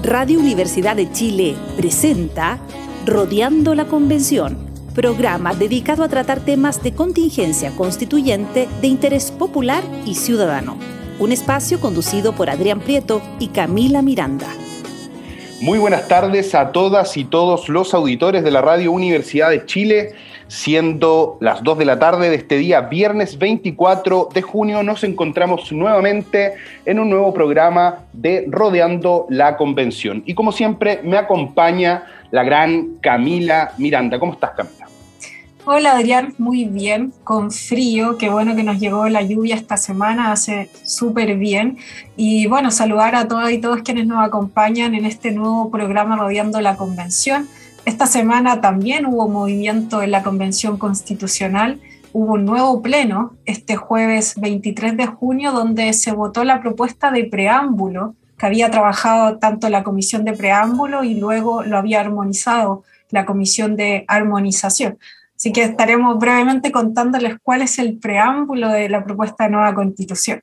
Radio Universidad de Chile presenta Rodeando la Convención, programa dedicado a tratar temas de contingencia constituyente de interés popular y ciudadano. Un espacio conducido por Adrián Prieto y Camila Miranda. Muy buenas tardes a todas y todos los auditores de la Radio Universidad de Chile. Siendo las 2 de la tarde de este día, viernes 24 de junio, nos encontramos nuevamente en un nuevo programa de Rodeando la Convención. Y como siempre, me acompaña la gran Camila Miranda. ¿Cómo estás, Camila? Hola, Adrián, muy bien, con frío, qué bueno que nos llegó la lluvia esta semana, hace súper bien. Y bueno, saludar a todas y todos quienes nos acompañan en este nuevo programa Rodeando la Convención. Esta semana también hubo movimiento en la Convención Constitucional, hubo un nuevo pleno este jueves 23 de junio donde se votó la propuesta de preámbulo que había trabajado tanto la Comisión de Preámbulo y luego lo había armonizado la Comisión de Armonización. Así que estaremos brevemente contándoles cuál es el preámbulo de la propuesta de nueva Constitución.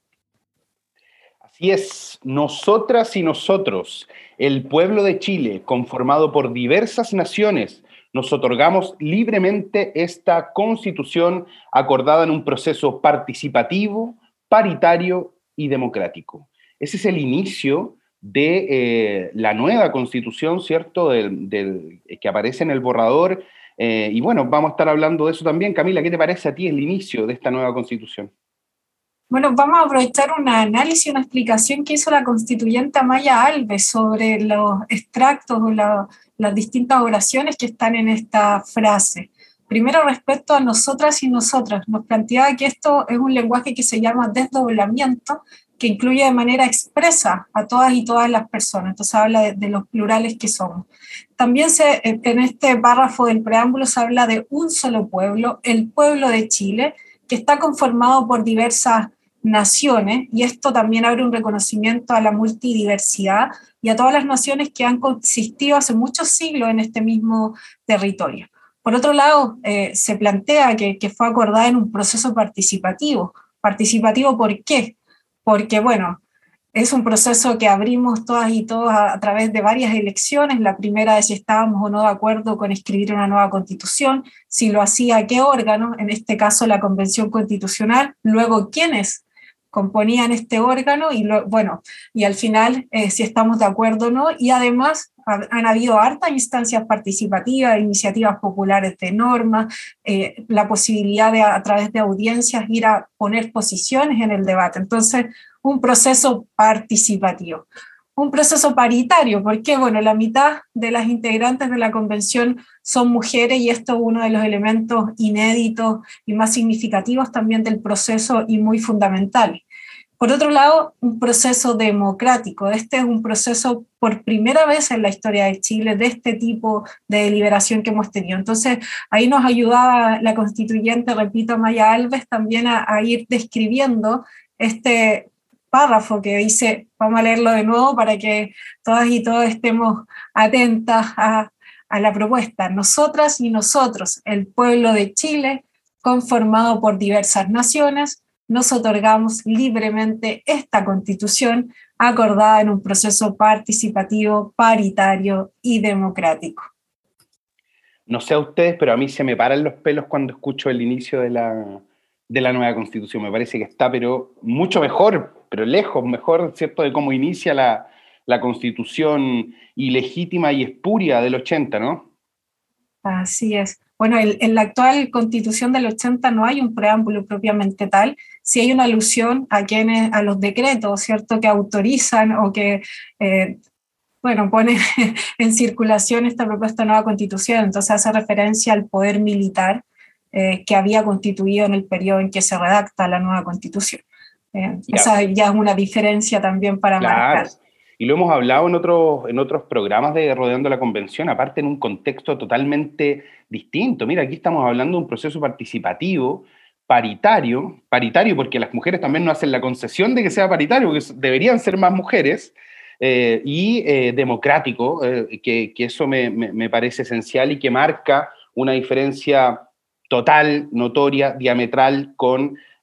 Así es, nosotras y nosotros, el pueblo de Chile, conformado por diversas naciones, nos otorgamos libremente esta Constitución acordada en un proceso participativo, paritario y democrático. Ese es el inicio de la nueva Constitución, ¿cierto?, que aparece en el borrador. Y bueno, vamos a estar hablando de eso también. Camila, ¿qué te parece a ti el inicio de esta nueva Constitución? Bueno, vamos a aprovechar un análisis, una explicación que hizo la constituyente Amaya Alves sobre los extractos o las distintas oraciones que están en esta frase. Primero, respecto a nosotras y nosotras, nos planteaba que esto es un lenguaje que se llama desdoblamiento, que incluye de manera expresa a todas y todas las personas, entonces habla de los plurales que somos. También en este párrafo del preámbulo se habla de un solo pueblo, el pueblo de Chile, que está conformado por diversas naciones, y esto también abre un reconocimiento a la multidiversidad y a todas las naciones que han coexistido hace muchos siglos en este mismo territorio. Por otro lado, se plantea que fue acordada en un proceso participativo. ¿Participativo por qué? Porque, bueno, es un proceso que abrimos todas y todos a través de varias elecciones. La primera es si estábamos o no de acuerdo con escribir una nueva constitución, si lo hacía qué órgano, en este caso la Convención Constitucional, luego quiénes componían este órgano y al final si estamos de acuerdo o no, y además han habido hartas instancias participativas, iniciativas populares de normas, la posibilidad de a través de audiencias ir a poner posiciones en el debate. Entonces, un proceso participativo. Un proceso paritario, porque bueno, la mitad de las integrantes de la convención son mujeres y esto es uno de los elementos inéditos y más significativos también del proceso y muy fundamentales. Por otro lado, un proceso democrático. Este es un proceso por primera vez en la historia de Chile de este tipo de deliberación que hemos tenido. Entonces, ahí nos ayudaba la constituyente, repito, Amaya Alves, también a ir describiendo este párrafo que dice, vamos a leerlo de nuevo para que todas y todos estemos atentas a la propuesta. Nosotras y nosotros, el pueblo de Chile, conformado por diversas naciones, nos otorgamos libremente esta Constitución acordada en un proceso participativo, paritario y democrático. No sé a ustedes, pero a mí se me paran los pelos cuando escucho el inicio de la nueva Constitución. Me parece que está, pero mucho mejor, pero lejos mejor, ¿cierto?, de cómo inicia la Constitución ilegítima y espuria del 80, ¿no? Así es. Bueno, en la actual Constitución del 80 no hay un preámbulo propiamente tal, sí hay una alusión a los decretos, ¿cierto?, que autorizan o que ponen en circulación esta propuesta de nueva Constitución. Entonces hace referencia al poder militar que había constituido en el periodo en que se redacta la nueva Constitución. Esa ya es una diferencia también para marcar. Y lo hemos hablado en otros programas de Rodeando la Convención, aparte en un contexto totalmente distinto. Mira, aquí estamos hablando de un proceso participativo, paritario porque las mujeres también no hacen la concesión de que sea paritario, porque deberían ser más mujeres, y democrático, que eso me parece esencial y que marca una diferencia total, notoria, diametral con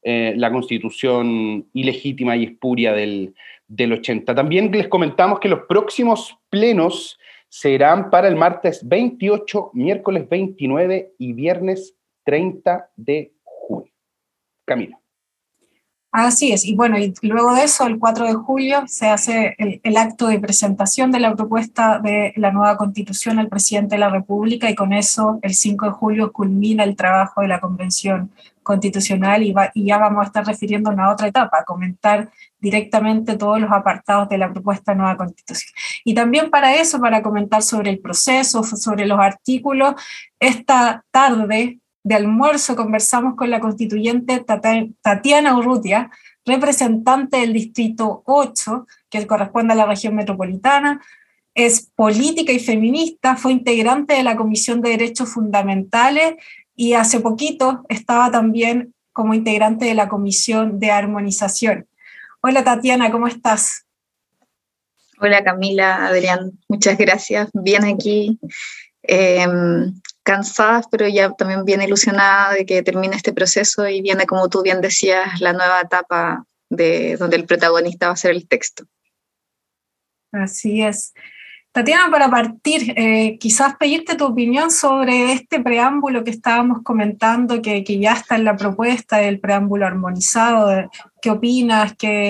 la Constitución ilegítima y espuria del 80. También les comentamos que los próximos plenos serán para el martes 28, miércoles 29 y viernes 30 de junio. Camila. Así es, y bueno, y luego de eso, el 4 de julio, se hace el acto de presentación de la propuesta de la nueva Constitución al presidente de la República, y con eso, el 5 de julio, culmina el trabajo de la Convención Constitucional, y ya vamos a estar refiriéndonos a otra etapa, a comentar directamente todos los apartados de la propuesta de nueva Constitución. Y también para eso, para comentar sobre el proceso, sobre los artículos, esta tarde de almuerzo conversamos con la constituyente Tatiana Urrutia, representante del Distrito 8, que corresponde a la región metropolitana. Es política y feminista, fue integrante de la Comisión de Derechos Fundamentales y hace poquito estaba también como integrante de la Comisión de Armonización. Hola Tatiana, ¿cómo estás? Hola Camila, Adrián, muchas gracias. Bien aquí. Cansadas, pero ya también bien ilusionada de que termine este proceso y viene, como tú bien decías, la nueva etapa donde el protagonista va a ser el texto. Así es. Tatiana, para partir, quizás pedirte tu opinión sobre este preámbulo que estábamos comentando, que ya está en la propuesta del preámbulo armonizado. ¿Qué opinas?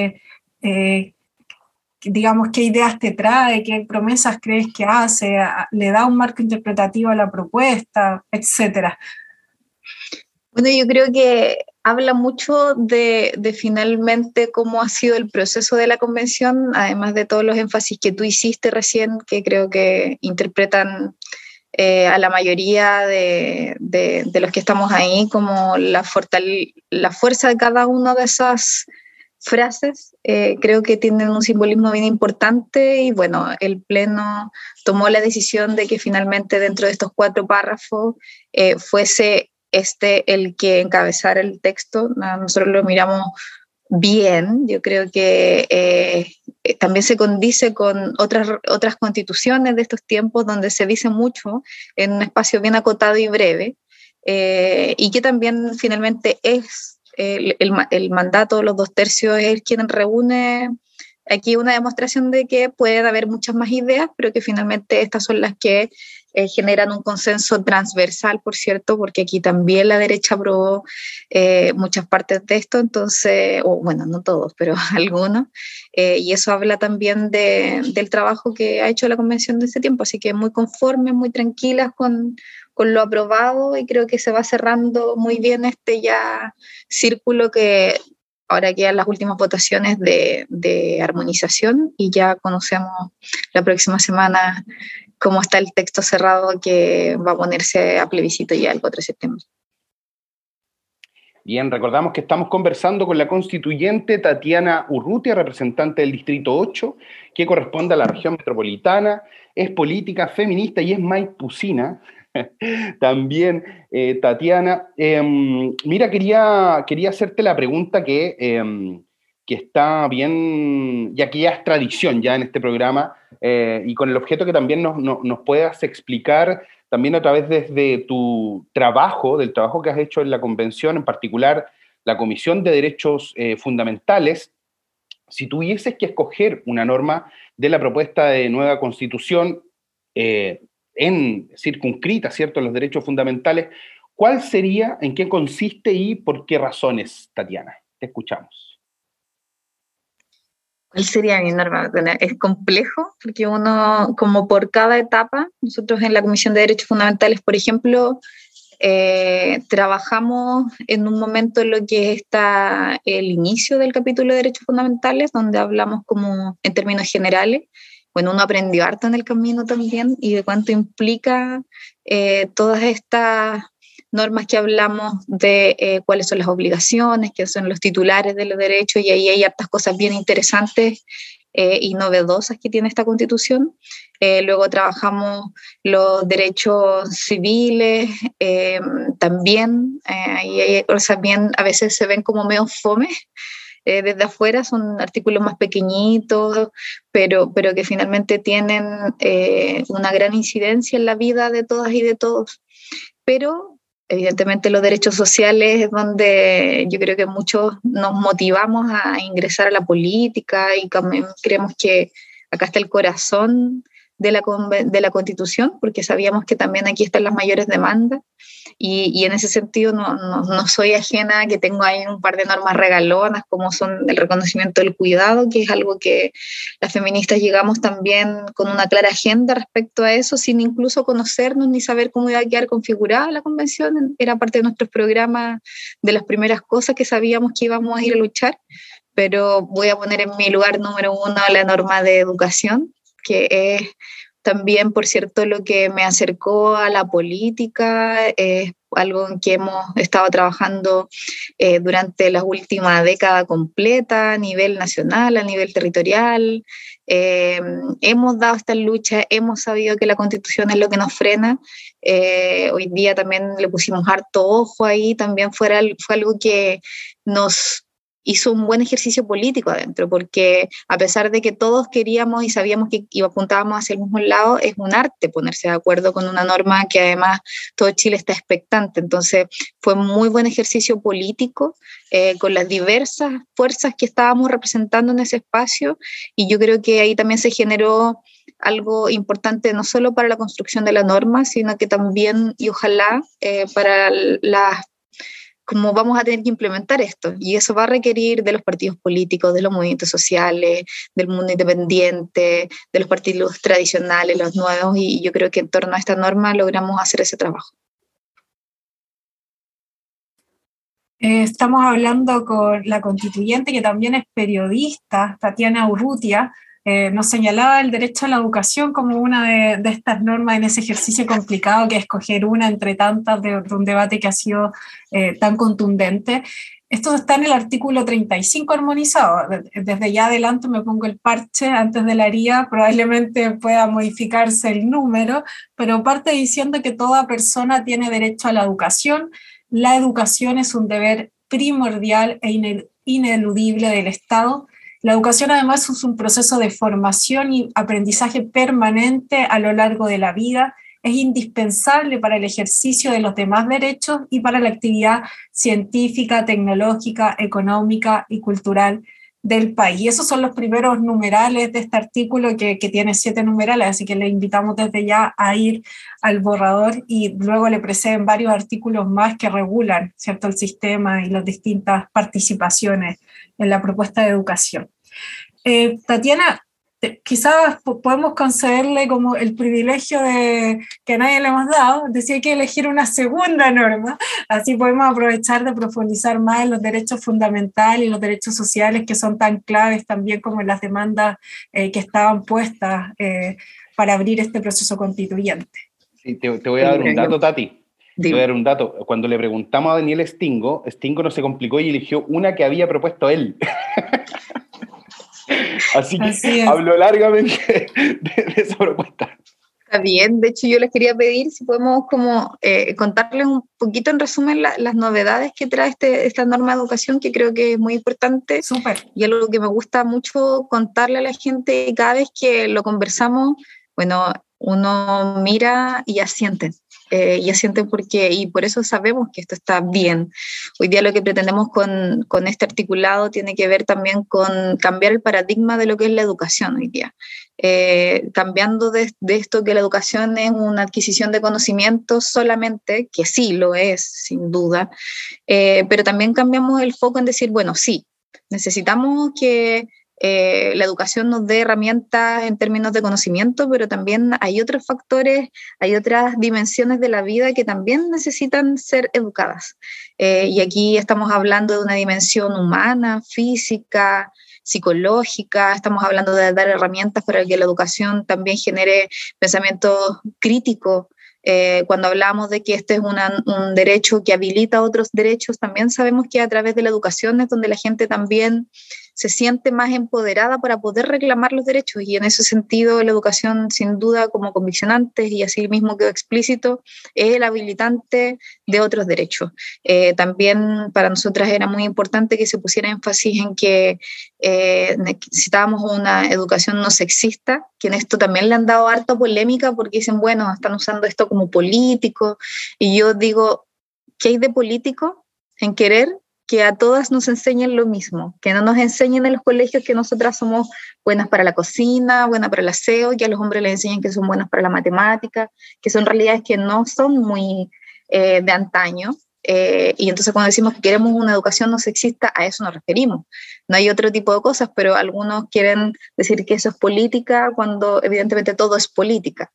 Digamos, ¿qué ideas te trae? ¿Qué promesas crees que hace? ¿Le da un marco interpretativo a la propuesta? Etcétera. Bueno, yo creo que habla mucho de finalmente cómo ha sido el proceso de la convención, además de todos los énfasis que tú hiciste recién, que creo que interpretan a la mayoría de los que estamos ahí como la fuerza de cada una de esas frases. Creo que tienen un simbolismo bien importante y bueno, el Pleno tomó la decisión de que finalmente dentro de estos 4 párrafos fuese el que encabezara el texto. Nosotros lo miramos bien, yo creo que también se condice con otras constituciones de estos tiempos donde se dice mucho en un espacio bien acotado y breve, y que también finalmente es el mandato, los 2/3 es quien reúne aquí una demostración de que pueden haber muchas más ideas, pero que finalmente estas son las que generan un consenso transversal, por cierto, porque aquí también la derecha aprobó muchas partes de esto, entonces, o bueno, no todos, pero algunos, y eso habla también del trabajo que ha hecho la convención de este tiempo, así que muy conformes, muy tranquilas con lo aprobado, y creo que se va cerrando muy bien este ya círculo que ahora quedan las últimas votaciones de armonización, y ya conocemos la próxima semana cómo está el texto cerrado que va a ponerse a plebiscito ya el 4 de septiembre. Bien, recordamos que estamos conversando con la constituyente Tatiana Urrutia, representante del Distrito 8, que corresponde a la región metropolitana, es política, feminista y es maipucina. También, Tatiana, mira, quería hacerte la pregunta que está bien, ya que ya es tradición ya en este programa, y con el objeto que también nos puedas explicar también a través desde tu trabajo, del trabajo que has hecho en la convención, en particular la Comisión de Derechos Fundamentales. Si tuvieses que escoger una norma de la propuesta de nueva Constitución circunscrita, ¿cierto?, en los derechos fundamentales, ¿cuál sería, en qué consiste y por qué razones, Tatiana? Te escuchamos. ¿Cuál sería mi norma? Es complejo, porque uno, como por cada etapa, nosotros en la Comisión de Derechos Fundamentales, por ejemplo, trabajamos en un momento en lo que está el inicio del capítulo de Derechos Fundamentales, donde hablamos como en términos generales. Bueno, uno aprendió harto en el camino también, y de cuánto implica todas estas normas que hablamos de cuáles son las obligaciones, qué son los titulares de los derechos, y ahí hay hartas cosas bien interesantes y novedosas que tiene esta Constitución. Luego trabajamos los derechos civiles, también, y hay cosas bien, a veces se ven como medio fome, desde afuera son artículos más pequeñitos, pero que finalmente tienen una gran incidencia en la vida de todas y de todos. Pero Evidentemente los derechos sociales es donde yo creo que muchos nos motivamos a ingresar a la política y creemos que acá está el corazón de la Constitución, porque sabíamos que también aquí están las mayores demandas y en ese sentido no soy ajena a que tengo ahí un par de normas regalonas como son el reconocimiento del cuidado, que es algo que las feministas llegamos también con una clara agenda respecto a eso, sin incluso conocernos ni saber cómo iba a quedar configurada la convención. Era parte de nuestros programas, de las primeras cosas que sabíamos que íbamos a ir a luchar, pero voy a poner en mi lugar número 1 la norma de educación, que es también, por cierto, lo que me acercó a la política, es algo en que hemos estado trabajando durante la última década completa, a nivel nacional, a nivel territorial. Hemos dado esta lucha, hemos sabido que la Constitución es lo que nos frena. Hoy día también le pusimos harto ojo ahí, también fue algo que nos hizo un buen ejercicio político adentro, porque a pesar de que todos queríamos y sabíamos que apuntábamos hacia el mismo lado, es un arte ponerse de acuerdo con una norma que además todo Chile está expectante. Entonces fue un muy buen ejercicio político con las diversas fuerzas que estábamos representando en ese espacio, y yo creo que ahí también se generó algo importante no solo para la construcción de la norma, sino que también y ojalá para cómo vamos a tener que implementar esto, y eso va a requerir de los partidos políticos, de los movimientos sociales, del mundo independiente, de los partidos tradicionales, los nuevos, y yo creo que en torno a esta norma logramos hacer ese trabajo. Estamos hablando con la constituyente, que también es periodista, Tatiana Urrutia. Nos señalaba el derecho a la educación como una de estas normas en ese ejercicio complicado que escoger una entre tantas de un debate que ha sido tan contundente. Esto está en el artículo 35 armonizado. Desde ya adelante me pongo el parche antes de la herida, probablemente pueda modificarse el número, pero parte diciendo que toda persona tiene derecho a la educación. La educación es un deber primordial e ineludible del Estado. La educación además es un proceso de formación y aprendizaje permanente a lo largo de la vida. Es indispensable para el ejercicio de los demás derechos y para la actividad científica, tecnológica, económica y cultural del país. Y esos son los primeros numerales de este artículo que tiene 7 numerales, así que le invitamos desde ya a ir al borrador, y luego le preceden varios artículos más que regulan, ¿cierto?, el sistema y las distintas participaciones en la propuesta de educación. Tatiana, quizás podemos concederle como el privilegio que a nadie le hemos dado, decir que elegir una segunda norma, así podemos aprovechar de profundizar más en los derechos fundamentales y los derechos sociales, que son tan claves también como en las demandas que estaban puestas para abrir este proceso constituyente. Sí, te voy a dar un dato, Tati. Te voy a dar un dato. Cuando le preguntamos a Daniel Stingo no se complicó y eligió una que había propuesto él. Así que habló largamente de esa propuesta. Está bien, de hecho yo les quería pedir si podemos como contarles un poquito en resumen las novedades que trae esta norma de educación, que creo que es muy importante. Súper. Y algo que me gusta mucho contarle a la gente cada vez que lo conversamos, bueno, uno mira y asienten. Porque, y por eso sabemos que esto está bien. Hoy día lo que pretendemos con este articulado tiene que ver también con cambiar el paradigma de lo que es la educación hoy día. Cambiando de esto que la educación es una adquisición de conocimientos solamente, que sí lo es, sin duda, pero también cambiamos el foco en decir, bueno, sí, necesitamos que la educación nos dé herramientas en términos de conocimiento, pero también hay otros factores, hay otras dimensiones de la vida que también necesitan ser educadas. Y aquí estamos hablando de una dimensión humana, física, psicológica, estamos hablando de dar herramientas para que la educación también genere pensamiento crítico. Cuando hablamos de que este es un derecho que habilita otros derechos, también sabemos que a través de la educación es donde la gente también se siente más empoderada para poder reclamar los derechos, y en ese sentido la educación, sin duda, como conviccionante y así mismo quedó explícito, es el habilitante de otros derechos. También para nosotras era muy importante que se pusiera énfasis en que necesitábamos una educación no sexista, que en esto también le han dado harta polémica porque dicen, bueno, están usando esto como político, y yo digo, ¿qué hay de político en querer que a todas nos enseñen lo mismo? Que no nos enseñen en los colegios que nosotras somos buenas para la cocina, buenas para el aseo, y que a los hombres les enseñen que son buenas para la matemática, que son realidades que no son muy de antaño. Y entonces cuando decimos que queremos una educación no sexista, a eso nos referimos. No hay otro tipo de cosas, pero algunos quieren decir que eso es política cuando evidentemente todo es política.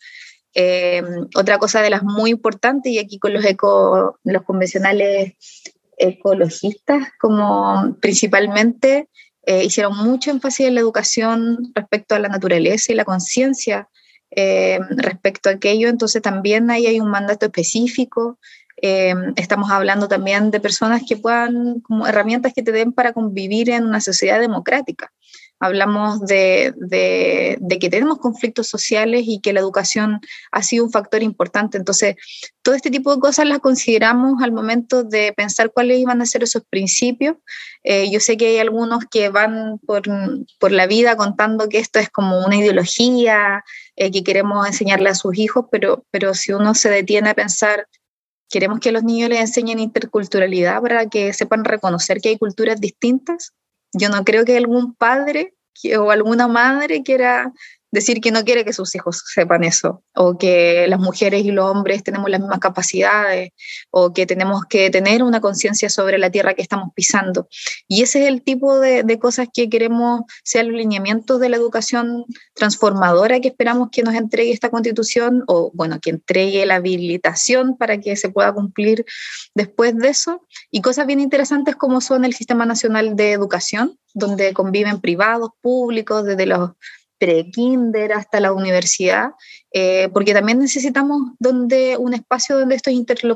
Otra cosa de las muy importantes, y aquí con los convencionales ecologistas, como principalmente hicieron mucho énfasis en la educación respecto a la naturaleza y la conciencia respecto a aquello, entonces también ahí hay un mandato específico. Estamos hablando también de personas que puedan, como herramientas que te den para convivir en una sociedad democrática. Hablamos de que tenemos conflictos sociales y que la educación ha sido un factor importante. Entonces, todo este tipo de cosas las consideramos al momento de pensar cuáles iban a ser esos principios. Yo sé que hay algunos que van por la vida contando que esto es como una ideología, que queremos enseñarle a sus hijos, pero si uno se detiene a pensar, queremos que a los niños les enseñen interculturalidad para que sepan reconocer que hay culturas distintas. Yo no creo que algún padre o alguna madre quiera decir que no quiere que sus hijos sepan eso, o que las mujeres y los hombres tenemos las mismas capacidades, o que tenemos que tener una conciencia sobre la tierra que estamos pisando. Y ese es el tipo de cosas que queremos ser los lineamientos de la educación transformadora que esperamos que nos entregue esta Constitución, o bueno, que entregue la habilitación para que se pueda cumplir después de eso. Y cosas bien interesantes como son el Sistema Nacional de Educación, donde conviven privados, públicos, desde los pre-kinder hasta la universidad, porque también necesitamos un espacio donde estos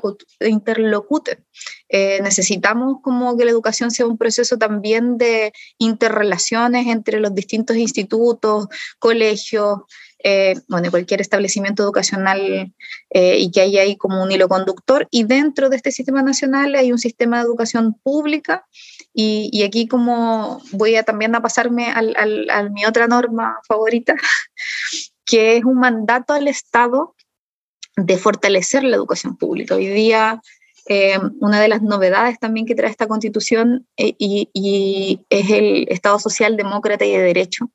interlocuten. Necesitamos como que la educación sea un proceso también de interrelaciones entre los distintos institutos, colegios, bueno, cualquier establecimiento educacional, y que haya ahí como un hilo conductor, y dentro de este sistema nacional hay un sistema de educación pública, y aquí como voy también a pasarme a mi otra norma favorita, que es un mandato al Estado de fortalecer la educación pública. Hoy día una de las novedades también que trae esta Constitución y es el Estado social, demócrata y de derecho,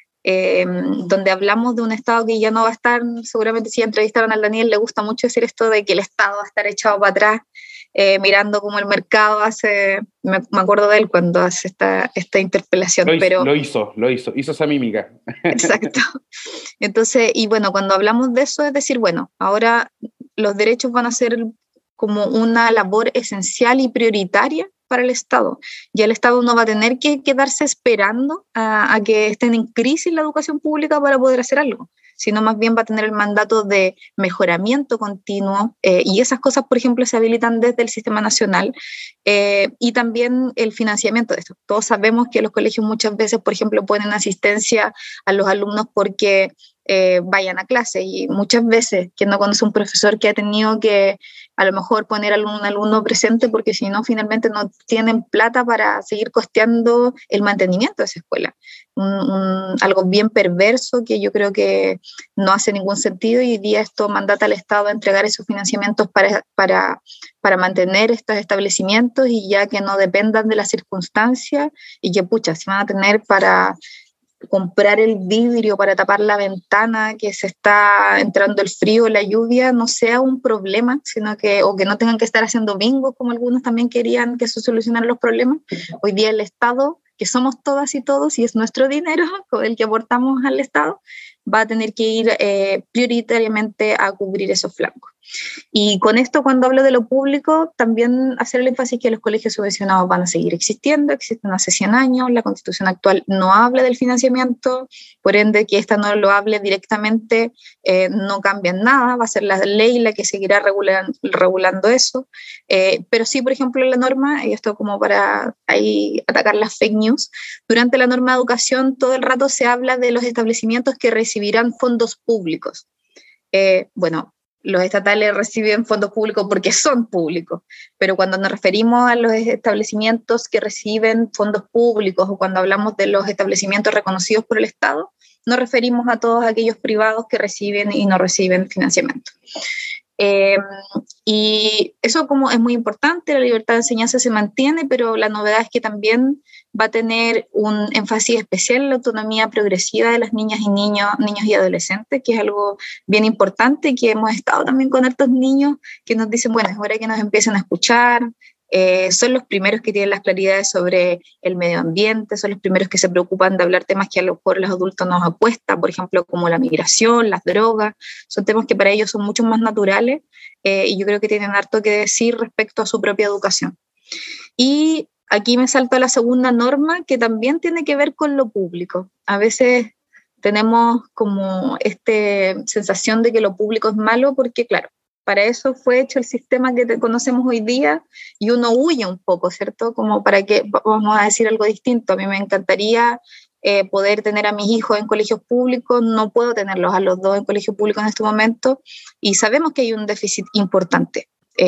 donde hablamos de un Estado que ya no va a estar, seguramente si entrevistaron al Daniel, le gusta mucho decir esto de que el Estado va a estar echado para atrás, mirando cómo el mercado hace, me acuerdo de él cuando hace esta interpelación. Lo hizo esa mímica. Exacto. Entonces, y bueno, cuando hablamos de eso es decir, bueno, ahora los derechos van a ser como una labor esencial y prioritaria para el Estado. Ya el Estado no va a tener que quedarse esperando a que estén en crisis la educación pública para poder hacer algo, sino más bien va a tener el mandato de mejoramiento continuo, y esas cosas, por ejemplo, se habilitan desde el sistema nacional, y también el financiamiento de esto. Todos sabemos que los colegios muchas veces, por ejemplo, ponen asistencia a los alumnos porque vayan a clase, y muchas veces que no conoce un profesor que ha tenido que a lo mejor poner a un alumno presente porque si no finalmente no tienen plata para seguir costeando el mantenimiento de esa escuela. Algo bien perverso que yo creo que no hace ningún sentido, y hoy día esto mandata al Estado a entregar esos financiamientos para mantener estos establecimientos, y ya que no dependan de las circunstancias, y que pucha, si van a tener para comprar el vidrio para tapar la ventana que se está entrando el frío o la lluvia, no sea un problema, sino que, o que no tengan que estar haciendo bingos como algunos también querían que eso solucionara los problemas. Hoy día el Estado, que somos todas y todos, y es nuestro dinero el que aportamos al Estado, va a tener que ir prioritariamente a cubrir esos flancos. Y con esto, cuando hablo de lo público, también hacer el énfasis que los colegios subvencionados van a seguir existiendo, existen hace 100 años, la Constitución actual no habla del financiamiento, por ende que esta no lo hable directamente no cambia en nada, va a ser la ley la que seguirá regulando eso, pero sí, por ejemplo, la norma, y esto como para ahí atacar las fake news, durante la norma de educación todo el rato se habla de los establecimientos que recibirán fondos públicos. Bueno, los estatales reciben fondos públicos porque son públicos, pero cuando nos referimos a los establecimientos que reciben fondos públicos, o cuando hablamos de los establecimientos reconocidos por el Estado, nos referimos a todos aquellos privados que reciben y no reciben financiamiento. Y eso como es muy importante, la libertad de enseñanza se mantiene, pero la novedad es que también va a tener un énfasis especial en la autonomía progresiva de las niñas y niños y adolescentes, que es algo bien importante, que hemos estado también con hartos niños que nos dicen, bueno, es hora que nos empiecen a escuchar. Son los primeros que tienen las claridades sobre el medio ambiente, son los primeros que se preocupan de hablar temas que a lo mejor los adultos nos apuestan, por ejemplo, como la migración, las drogas, son temas que para ellos son mucho más naturales, y yo creo que tienen harto que decir respecto a su propia educación. Y aquí me salto a la segunda norma, que también tiene que ver con lo público. A veces tenemos como esta sensación de que lo público es malo porque, claro, para eso fue hecho el sistema que conocemos hoy día y uno huye un poco, ¿cierto? Como para que, vamos a decir algo distinto, a mí me encantaría poder tener a mis hijos en colegios públicos, no puedo tenerlos a los dos en colegios públicos en este momento y sabemos que hay un déficit importante.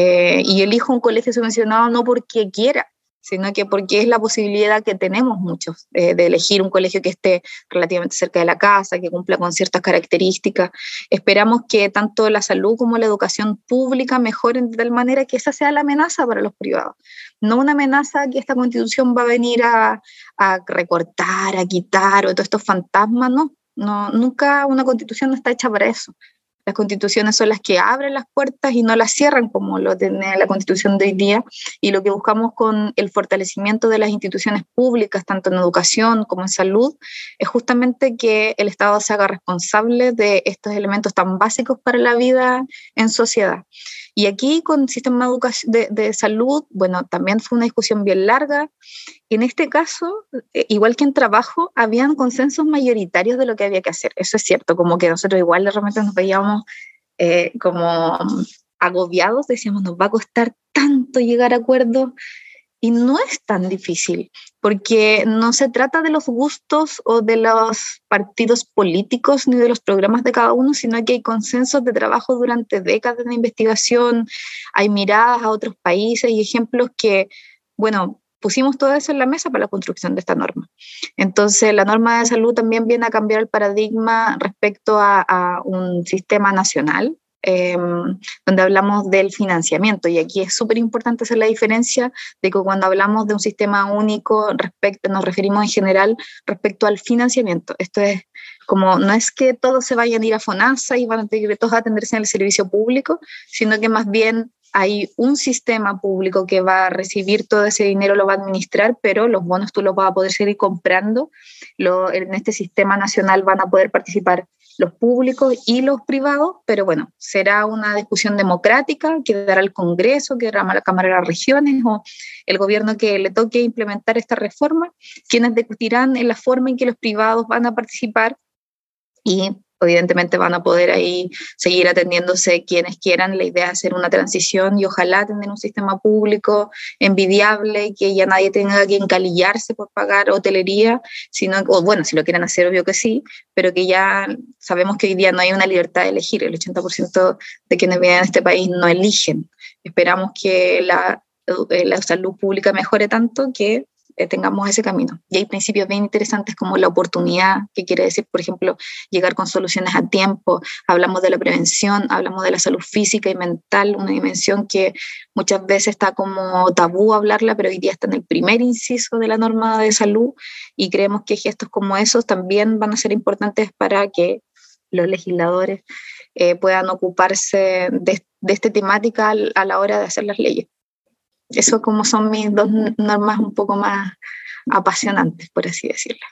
Y elijo un colegio subvencionado no porque quiera, sino que porque es la posibilidad que tenemos muchos de elegir un colegio que esté relativamente cerca de la casa, que cumpla con ciertas características. Esperamos que tanto la salud como la educación pública mejoren de tal manera que esa sea la amenaza para los privados, no una amenaza que esta constitución va a venir a recortar, a quitar, o todos estos fantasmas, no, nunca una constitución no está hecha para eso. Las constituciones son las que abren las puertas y no las cierran como lo tiene la constitución de hoy día, y lo que buscamos con el fortalecimiento de las instituciones públicas, tanto en educación como en salud, es justamente que el Estado se haga responsable de estos elementos tan básicos para la vida en sociedad. Y aquí con el sistema de salud, bueno, también fue una discusión bien larga. En este caso, igual que en trabajo, habían consensos mayoritarios de lo que había que hacer. Eso es cierto, como que nosotros igual de repente nos veíamos como agobiados, decíamos, nos va a costar tanto llegar a acuerdos, y no es tan difícil, porque no se trata de los gustos o de los partidos políticos ni de los programas de cada uno, sino que hay consensos de trabajo durante décadas de investigación, hay miradas a otros países y ejemplos que, bueno, pusimos todo eso en la mesa para la construcción de esta norma. Entonces, la norma de salud también viene a cambiar el paradigma respecto a un sistema nacional, donde hablamos del financiamiento, y aquí es súper importante hacer la diferencia de que cuando hablamos de un sistema único nos referimos en general respecto al financiamiento. Esto es como, no es que todos se vayan a ir a FONASA y van a tener todos a atenderse en el servicio público, sino que más bien hay un sistema público que va a recibir todo ese dinero, lo va a administrar, pero los bonos tú los vas a poder seguir comprando. En este sistema nacional van a poder participar los públicos y los privados, pero bueno, será una discusión democrática que dará el Congreso, que dará la Cámara de las Regiones o el gobierno que le toque implementar esta reforma, quienes discutirán en la forma en que los privados van a participar, y evidentemente van a poder ahí seguir atendiéndose quienes quieran. La idea es hacer una transición y ojalá tener un sistema público envidiable, que ya nadie tenga que encalillarse por pagar hotelería, sino, o bueno, si lo quieren hacer, obvio que sí, pero que ya sabemos que hoy día no hay una libertad de elegir. El 80% de quienes viven en este país no eligen. Esperamos que la salud pública mejore tanto que tengamos ese camino. Y hay principios bien interesantes como la oportunidad, que quiere decir, por ejemplo, llegar con soluciones a tiempo. Hablamos de la prevención, hablamos de la salud física y mental, una dimensión que muchas veces está como tabú hablarla, pero hoy día está en el primer inciso de la norma de salud, y creemos que gestos como esos también van a ser importantes para que los legisladores puedan ocuparse de esta temática a la hora de hacer las leyes. Eso como son mis dos normas un poco más apasionantes, por así decirlo.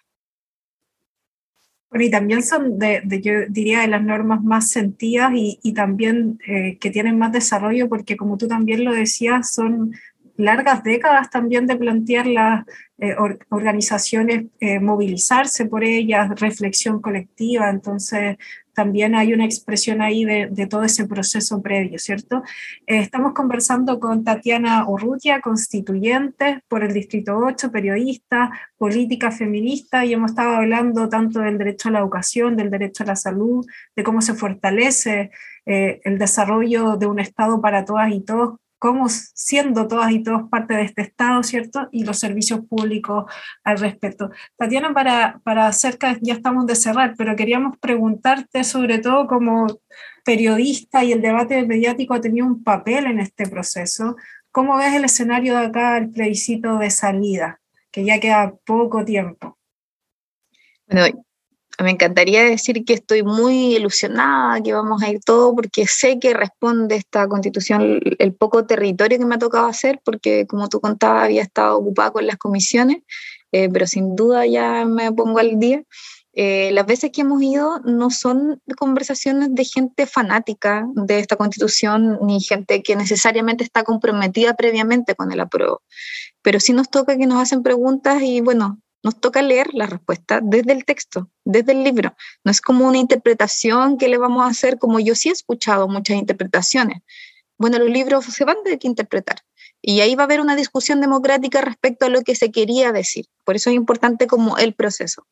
Bueno, y también son, yo diría, de las normas más sentidas y también que tienen más desarrollo, porque como tú también lo decías, son largas décadas también de plantear las organizaciones, movilizarse por ellas, reflexión colectiva. Entonces también hay una expresión ahí de todo ese proceso previo, ¿cierto? Estamos conversando con Tatiana Urrutia, constituyente por el Distrito 8, periodista, política feminista, y hemos estado hablando tanto del derecho a la educación, del derecho a la salud, de cómo se fortalece el desarrollo de un Estado para todas y todos, como siendo todas y todos parte de este Estado, ¿cierto? Y los servicios públicos al respecto. Tatiana, para cerca, ya estamos de cerrar, pero queríamos preguntarte sobre todo como periodista, y el debate mediático ha tenido un papel en este proceso. ¿Cómo ves el escenario de acá, el plebiscito de salida, que ya queda poco tiempo? Bueno, me encantaría decir que estoy muy ilusionada, que vamos a ir todo, porque sé que responde esta Constitución el poco territorio que me ha tocado hacer, porque como tú contabas había estado ocupada con las comisiones, pero sin duda ya me pongo al día. Las veces que hemos ido no son conversaciones de gente fanática de esta Constitución, ni gente que necesariamente está comprometida previamente con el apruebo, pero sí nos toca que nos hacen preguntas y bueno, nos toca leer la respuesta desde el texto, desde el libro. No es como una interpretación que le vamos a hacer, como yo sí he escuchado muchas interpretaciones. Bueno, los libros se van a tener que interpretar. Y ahí va a haber una discusión democrática respecto a lo que se quería decir. Por eso es importante como el proceso.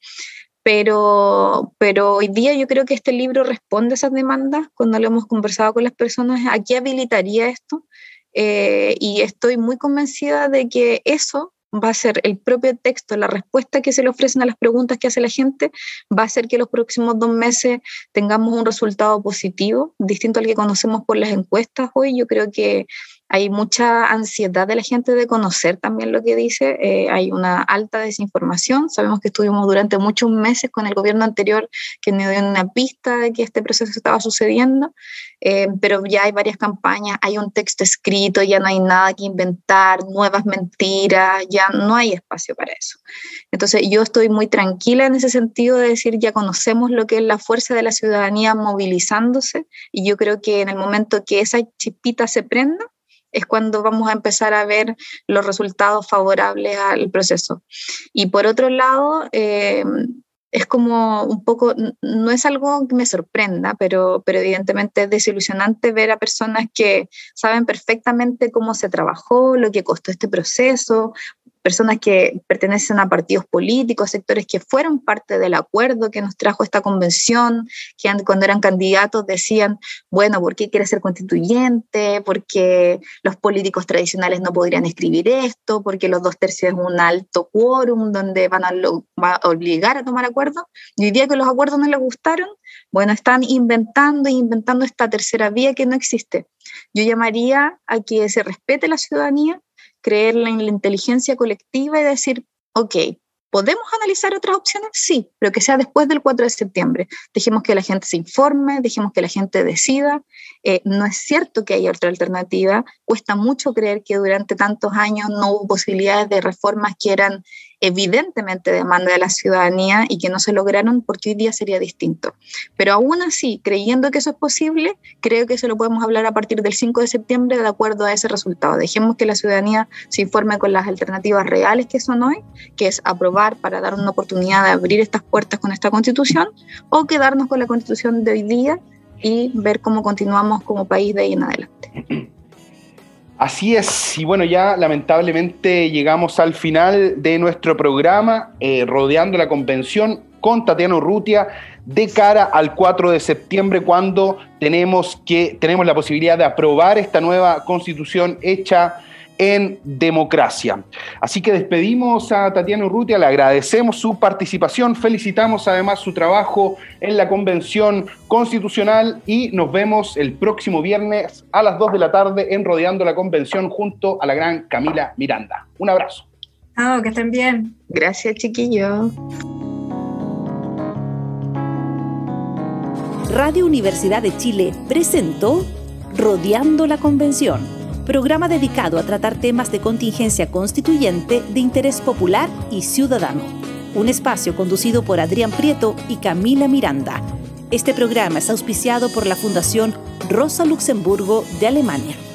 Pero hoy día yo creo que este libro responde a esas demandas. Cuando lo hemos conversado con las personas, ¿a qué habilitaría esto? Y estoy muy convencida de que eso va a ser el propio texto, la respuesta que se le ofrecen a las preguntas que hace la gente, va a hacer que los próximos 2 meses tengamos un resultado positivo, distinto al que conocemos por las encuestas hoy. Yo creo que hay mucha ansiedad de la gente de conocer también lo que dice, hay una alta desinformación. Sabemos que estuvimos durante muchos meses con el gobierno anterior que nos dio una pista de que este proceso estaba sucediendo, pero ya hay varias campañas, hay un texto escrito, ya no hay nada que inventar, nuevas mentiras, ya no hay espacio para eso. Entonces yo estoy muy tranquila en ese sentido de decir, ya conocemos lo que es la fuerza de la ciudadanía movilizándose, y yo creo que en el momento que esa chispita se prenda, es cuando vamos a empezar a ver los resultados favorables al proceso. Y por otro lado, es como un poco, no es algo que me sorprenda, pero evidentemente es desilusionante ver a personas que saben perfectamente cómo se trabajó, lo que costó este proceso, personas que pertenecen a partidos políticos, sectores que fueron parte del acuerdo que nos trajo esta convención, que cuando eran candidatos decían, bueno, ¿por qué quiere ser constituyente? Porque los políticos tradicionales no podrían escribir esto, porque los 2/3 es un alto quórum donde va a obligar a tomar acuerdos. Y hoy día que los acuerdos no les gustaron, bueno, están inventando esta tercera vía que no existe. Yo llamaría a que se respete la ciudadanía, creer en la inteligencia colectiva y decir, ok, ¿podemos analizar otras opciones? Sí, pero que sea después del 4 de septiembre. Dejemos que la gente se informe, dejemos que la gente decida. No es cierto que haya otra alternativa. Cuesta mucho creer que durante tantos años no hubo posibilidades de reformas que eran evidentemente demanda de la ciudadanía y que no se lograron, porque hoy día sería distinto. Pero aún así, creyendo que eso es posible, creo que eso lo podemos hablar a partir del 5 de septiembre de acuerdo a ese resultado. Dejemos que la ciudadanía se informe con las alternativas reales que son hoy, que es aprobar para dar una oportunidad de abrir estas puertas con esta Constitución, o quedarnos con la Constitución de hoy día y ver cómo continuamos como país de ahí en adelante. Así es, y bueno, ya lamentablemente llegamos al final de nuestro programa, Rodeando la Convención con Tatiana Urrutia, de cara al 4 de septiembre, cuando tenemos la posibilidad de aprobar esta nueva Constitución hecha en democracia. Así que despedimos a Tatiana Urrutia, le agradecemos su participación, felicitamos además su trabajo en la Convención Constitucional y nos vemos el próximo viernes a las 2 de la tarde en Rodeando la Convención junto a la gran Camila Miranda. Un abrazo. Que estén bien. Gracias, chiquillos. Radio Universidad de Chile presentó Rodeando la Convención, programa dedicado a tratar temas de contingencia constituyente de interés popular y ciudadano. Un espacio conducido por Adrián Prieto y Camila Miranda. Este programa es auspiciado por la Fundación Rosa Luxemburgo de Alemania.